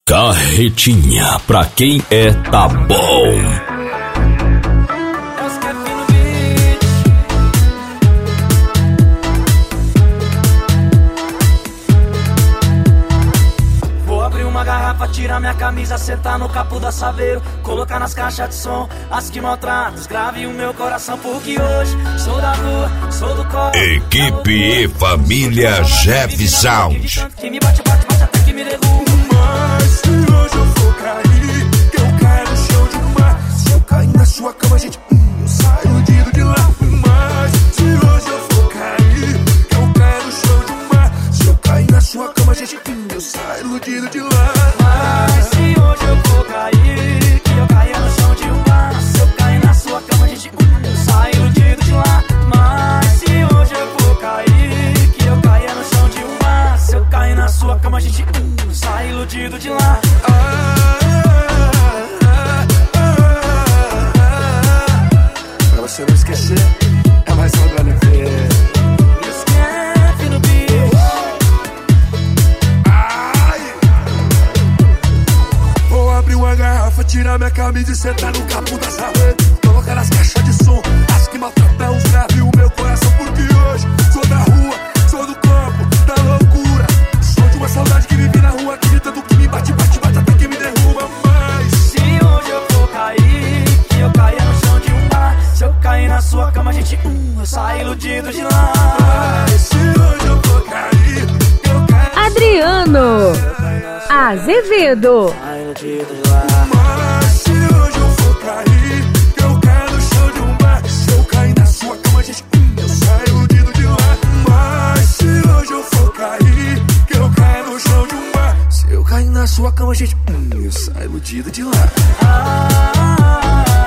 Carretinha, pra quem tá bom. Tirar minha camisa, sentar no capô da Saveiro, colocar nas caixas de som as que maltratam, grave o meu coração, porque hoje sou da rua, sou do corpo. Equipe e família Jeff Sound. Que me bate, bate, bate até que me derruba. Mas se hoje eu for cair, que eu caio no chão de mar. Se eu cair na sua cama, gente, eu saio iludido de lá. Mas se hoje eu for cair, que eu caio no chão de mar. Se eu cair na sua cama, gente, eu saio iludido de lá. Mas se hoje eu for cair, que eu caia no chão de um bar. Se eu cair na sua cama, gente, eu saio iludido de lá. Mas se hoje eu for cair, que eu caia no chão de um bar. Se eu cair na sua cama, gente, eu saio iludido de lá. Pra você não esquecer, é mais só pra não ver. Uma garrafa, tirar minha camisa e sentar no capô da Saveiro, colocar nas caixas de som as que maltratam os graves o meu coração, porque hoje sou da rua, sou do campo, da loucura. Sou de uma saudade que vive na rua, acreditando que me bate, bate, bate até que me derruba. Mas se hoje eu for cair, que eu caia no chão de um bar. Se eu cair na sua cama, gente, eu saio iludido de lá. Mas se hoje eu for cair, que eu caio Adriano Azevedo. Mas se hoje eu for cair, que eu caio no chão de um bar. Se eu cair na sua cama, gente, eu saio iludido de lá. Mas se hoje eu for cair, que eu caio no chão de um bar. Se eu cair na sua cama, gente, eu saio iludido de lá.